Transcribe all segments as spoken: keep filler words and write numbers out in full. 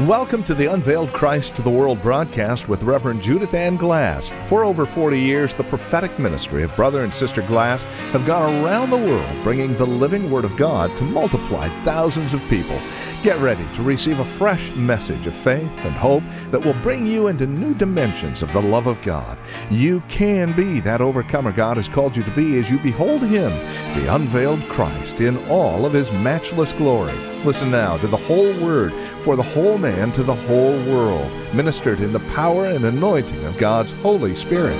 Welcome to the Unveiled Christ to the World broadcast with Reverend Judith Ann Glass. For over forty years, the prophetic ministry of Brother and Sister Glass have gone around the world bringing the living Word of God to multiply thousands of people. Get ready to receive a fresh message of faith and hope that will bring you into new dimensions of the love of God. You can be that overcomer God has called you to be as you behold Him, the unveiled Christ, in all of His matchless glory. Listen now to the whole Word for the whole man to the whole world, ministered in the power and anointing of God's Holy Spirit.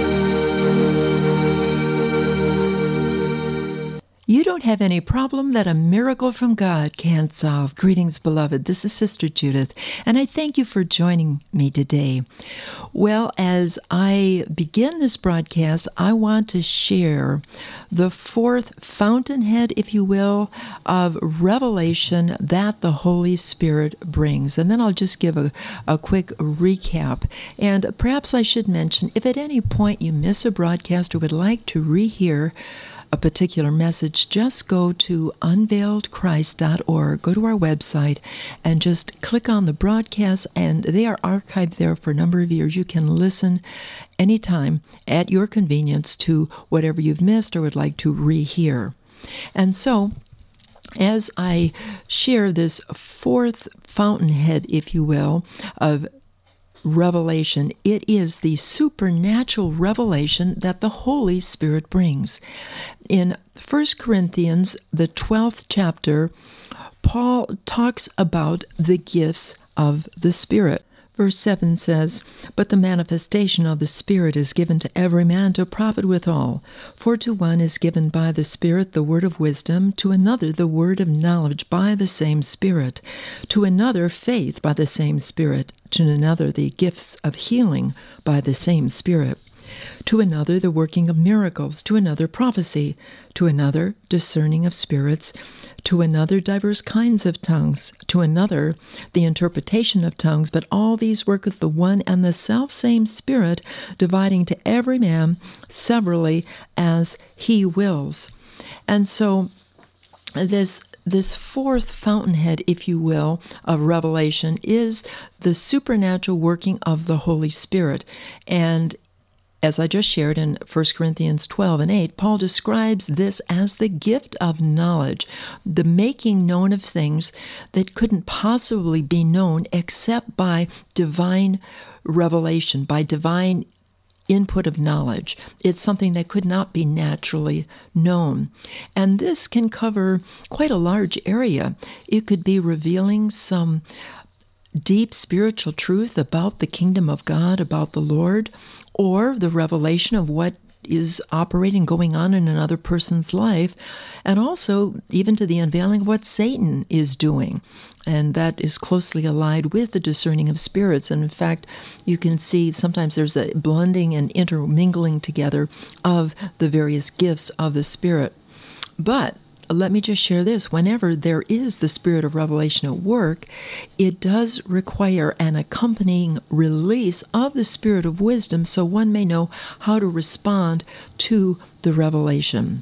You don't have any problem that a miracle from God can't solve. Greetings, beloved. This is Sister Judith, and I thank you for joining me today. Well, as I begin this broadcast, I want to share the fourth fountainhead, if you will, of revelation that the Holy Spirit brings. And then I'll just give a, a quick recap. And perhaps I should mention, if at any point you miss a broadcast or would like to rehear a particular message, just go to unveiled christ dot org, go to our website, and just click on the broadcasts, and they are archived there for a number of years. You can listen anytime at your convenience to whatever you've missed or would like to rehear. And so, as I share this fourth fountainhead, if you will, of revelation, it is the supernatural revelation that the Holy Spirit brings. In First Corinthians, the twelfth chapter, Paul talks about the gifts of the Spirit. Verse seven says, "But the manifestation of the Spirit is given to every man to profit withal. For to one is given by the Spirit the word of wisdom, to another the word of knowledge by the same Spirit, to another faith by the same Spirit, to another the gifts of healing by the same Spirit, to another the working of miracles, to another prophecy, to another discerning of spirits, to another diverse kinds of tongues, to another the interpretation of tongues. But all these worketh the one and the selfsame Spirit, dividing to every man severally as He wills." And so this This fourth fountainhead, if you will, of revelation is the supernatural working of the Holy Spirit. And as I just shared in First Corinthians twelve and eight, Paul describes this as the gift of knowledge, the making known of things that couldn't possibly be known except by divine revelation, by divine input of knowledge. It's something that could not be naturally known. And this can cover quite a large area. It could be revealing some deep spiritual truth about the kingdom of God, about the Lord, or the revelation of what is operating, going on in another person's life, and also even to the unveiling of what Satan is doing. And that is closely allied with the discerning of spirits. And in fact, you can see sometimes there's a blending and intermingling together of the various gifts of the Spirit. But let me just share this. Whenever there is the Spirit of revelation at work, it does require an accompanying release of the Spirit of wisdom so one may know how to respond to the revelation.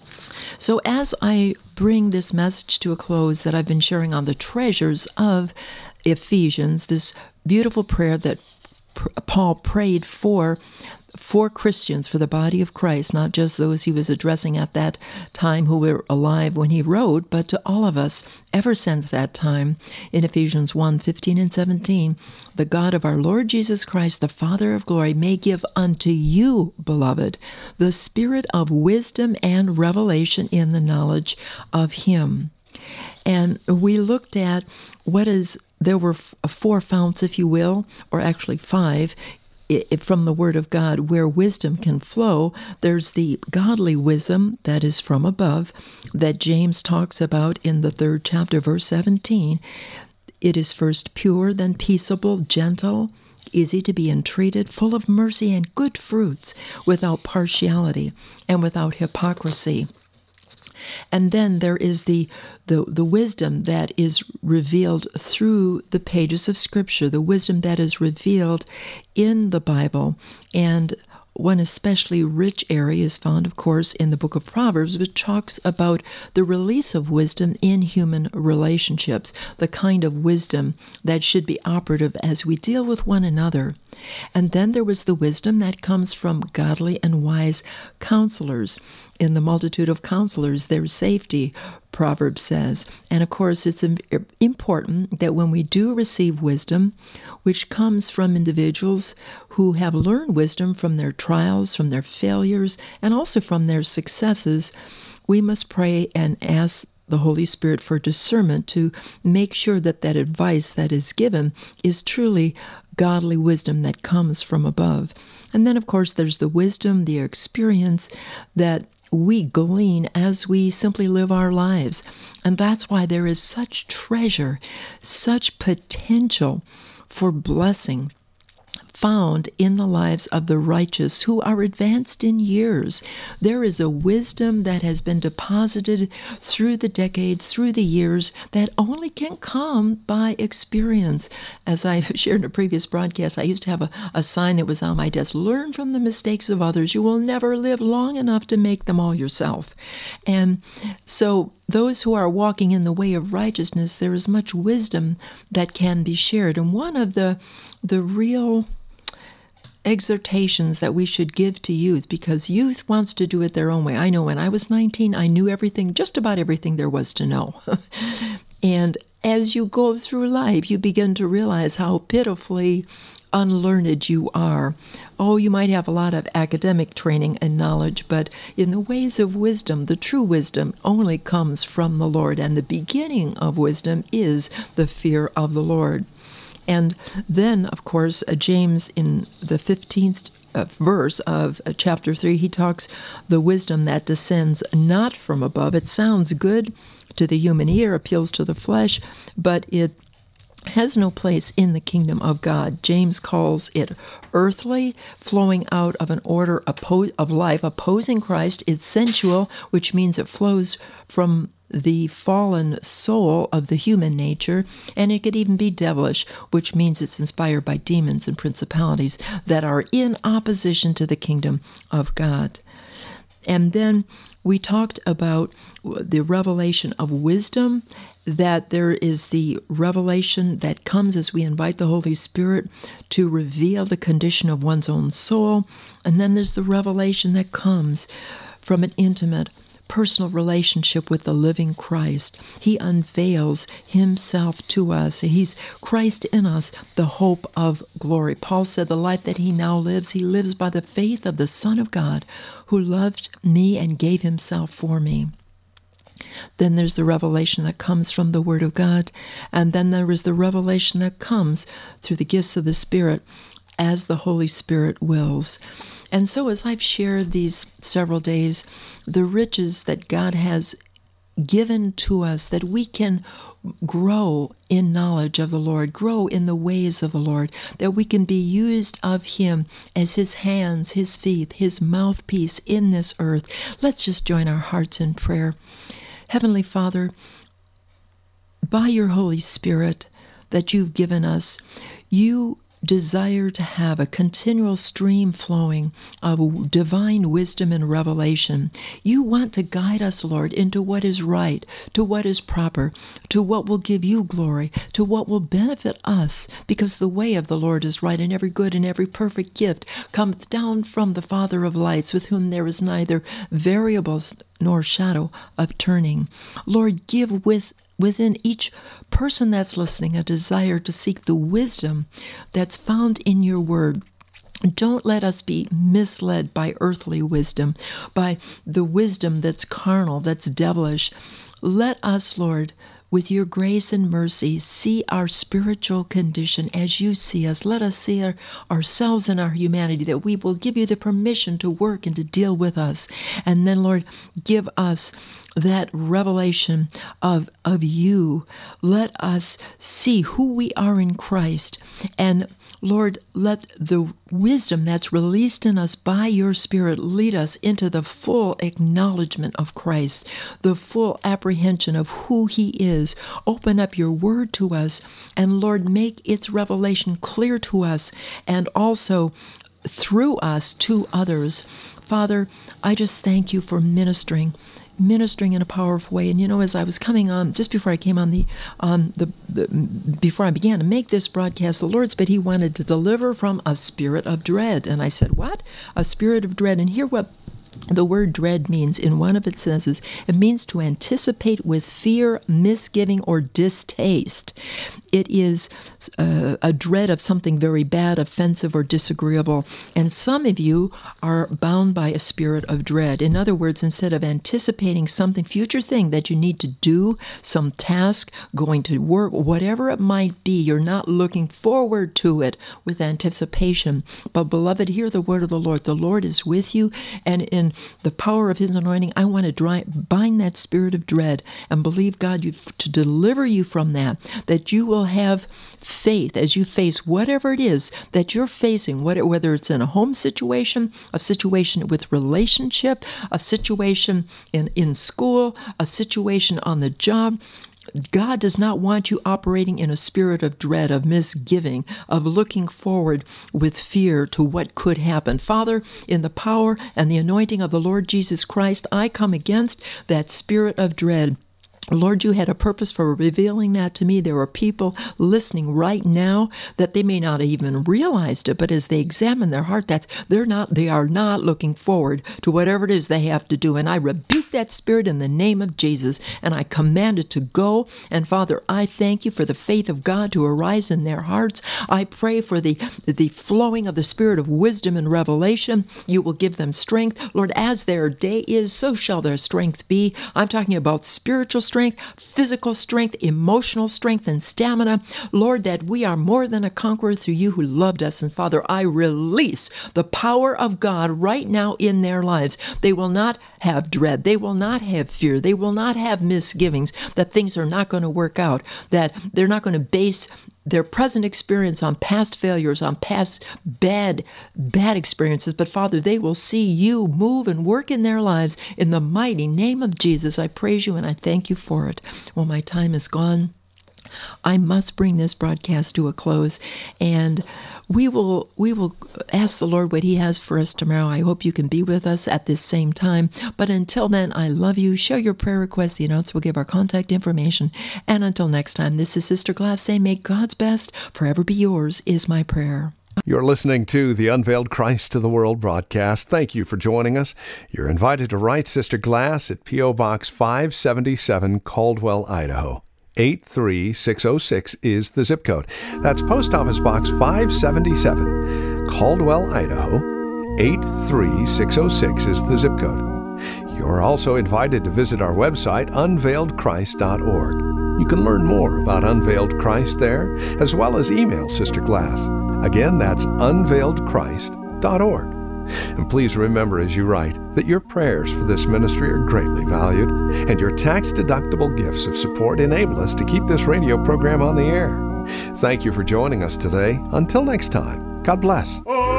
So as I bring this message to a close that I've been sharing on the treasures of Ephesians, this beautiful prayer that Paul prayed for for Christians, for the body of Christ, not just those he was addressing at that time who were alive when he wrote, but to all of us ever since that time. In Ephesians one, fifteen and seventeen, "The God of our Lord Jesus Christ, the Father of glory, may give unto you, beloved, the spirit of wisdom and revelation in the knowledge of Him." And we looked at what is, there were four founts, if you will, or actually five, It, from the Word of God, where wisdom can flow. There's the godly wisdom that is from above, that James talks about in the third chapter, verse seventeen. It is first pure, then peaceable, gentle, easy to be entreated, full of mercy and good fruits, without partiality and without hypocrisy. And then there is the, the the wisdom that is revealed through the pages of Scripture, the wisdom that is revealed in the Bible. And one especially rich area is found, of course, in the book of Proverbs, which talks about the release of wisdom in human relationships, the kind of wisdom that should be operative as we deal with one another. And then there was the wisdom that comes from godly and wise counselors. In the multitude of counselors, there's safety, Proverbs says. And of course, it's important that when we do receive wisdom, which comes from individuals who have learned wisdom from their trials, from their failures, and also from their successes, we must pray and ask the Holy Spirit for discernment to make sure that that advice that is given is truly godly wisdom that comes from above. And then, of course, there's the wisdom, the experience that we glean as we simply live our lives. And that's why there is such treasure, such potential for blessing found in the lives of the righteous who are advanced in years. There is a wisdom that has been deposited through the decades, through the years, that only can come by experience. As I shared in a previous broadcast, I used to have a, a sign that was on my desk: learn from the mistakes of others. You will never live long enough to make them all yourself. And so those who are walking in the way of righteousness, there is much wisdom that can be shared. And one of the the real exhortations that we should give to youth, because youth wants to do it their own way. I know when I was nineteen, I knew everything, just about everything there was to know. And as you go through life, you begin to realize how pitifully unlearned you are. Oh, you might have a lot of academic training and knowledge, but in the ways of wisdom, the true wisdom only comes from the Lord, and the beginning of wisdom is the fear of the Lord. And then, of course, uh, James, in the fifteenth uh, verse of uh, chapter three, he talks the wisdom that descends not from above. It sounds good to the human ear, appeals to the flesh, but it has no place in the kingdom of God. James calls it earthly, flowing out of an order oppo- of life opposing Christ. It's sensual, which means it flows from the fallen soul of the human nature, and it could even be devilish, which means it's inspired by demons and principalities that are in opposition to the kingdom of God. And then we talked about the revelation of wisdom, that there is the revelation that comes as we invite the Holy Spirit to reveal the condition of one's own soul, and then there's the revelation that comes from an intimate personal relationship with the living Christ. He unveils himself to us. He's Christ in us, the hope of glory. Paul said the life that he now lives, he lives by the faith of the Son of God, who loved me and gave himself for me. Then there's the revelation that comes from the Word of God, and then there is the revelation that comes through the gifts of the Spirit as the Holy Spirit wills. And so as I've shared these several days, the riches that God has given to us, that we can grow in knowledge of the Lord, grow in the ways of the Lord, that we can be used of Him as His hands, His feet, His mouthpiece in this earth. Let's just join our hearts in prayer. Heavenly Father, by your Holy Spirit that you've given us, you desire to have a continual stream flowing of divine wisdom and revelation. You want to guide us, Lord, into what is right, to what is proper, to what will give you glory, to what will benefit us, because the way of the Lord is right, and every good and every perfect gift cometh down from the Father of lights, with whom there is neither variables nor shadow of turning. Lord, give with within each person that's listening a desire to seek the wisdom that's found in your word. Don't let us be misled by earthly wisdom, by the wisdom that's carnal, that's devilish. Let us, Lord, with your grace and mercy, see our spiritual condition as you see us. Let us see our, ourselves and our humanity, that we will give you the permission to work and to deal with us. And then, Lord, give us that revelation of, of you. Let us see who we are in Christ. And Lord, let the wisdom that's released in us by your Spirit lead us into the full acknowledgement of Christ, the full apprehension of who he is. Open up your word to us, and Lord, make its revelation clear to us, and also through us to others. Father, I just thank you for ministering, ministering in a powerful way. And you know, as I was coming on, just before I came on the, um, the, the before I began to make this broadcast, the Lord said He wanted to deliver from a spirit of dread. And I said, what? A spirit of dread. And hear what the word dread means. In one of its senses, it means to anticipate with fear, misgiving, or distaste. It is uh, a dread of something very bad, offensive, or disagreeable. And some of you are bound by a spirit of dread. In other words, instead of anticipating something, future thing that you need to do, some task, going to work, whatever it might be, you're not looking forward to it with anticipation. But beloved, hear the word of the Lord. The Lord is with you, and in the power of His anointing, I want to dry, bind that spirit of dread and believe God you, to deliver you from that, that you will have faith as you face whatever it is that you're facing, whether it's in a home situation, a situation with relationship, a situation in, in school, a situation on the job. God does not want you operating in a spirit of dread, of misgiving, of looking forward with fear to what could happen. Father, in the power and the anointing of the Lord Jesus Christ, I come against that spirit of dread. Lord, you had a purpose for revealing that to me. There are people listening right now that they may not have even realized it, but as they examine their heart, that they're not, they are not looking forward to whatever it is they have to do. And I rebuke that spirit in the name of Jesus, and I command it to go. And Father, I thank you for the faith of God to arise in their hearts. I pray for the, the flowing of the spirit of wisdom and revelation. You will give them strength. Lord, as their day is, so shall their strength be. I'm talking about spiritual strength, strength, physical strength, emotional strength, and stamina. Lord, that we are more than a conqueror through you who loved us. And Father, I release the power of God right now in their lives. They will not have dread. They will not have fear. They will not have misgivings that things are not going to work out, that they're not going to base their present experience on past failures, on past bad, bad experiences. But Father, they will see you move and work in their lives. In the mighty name of Jesus, I praise you and I thank you for it. Well, my time is gone. I must bring this broadcast to a close, and we will we will ask the Lord what He has for us tomorrow. I hope you can be with us at this same time. But until then, I love you. Share your prayer requests. The announcer will give our contact information. And until next time, this is Sister Glass saying, may God's best forever be yours is my prayer. You're listening to the Unveiled Christ to the World broadcast. Thank you for joining us. You're invited to write Sister Glass at P O Box five seventy-seven, Caldwell, Idaho. eight three six oh six is the zip code. That's Post Office Box five seventy-seven, Caldwell, Idaho. eight three six oh six is the zip code. You're also invited to visit our website, unveiled christ dot org. You can learn more about Unveiled Christ there, as well as email Sister Glass. Again, that's unveiled christ dot org. And please remember as you write that your prayers for this ministry are greatly valued, and your tax-deductible gifts of support enable us to keep this radio program on the air. Thank you for joining us today. Until next time, God bless.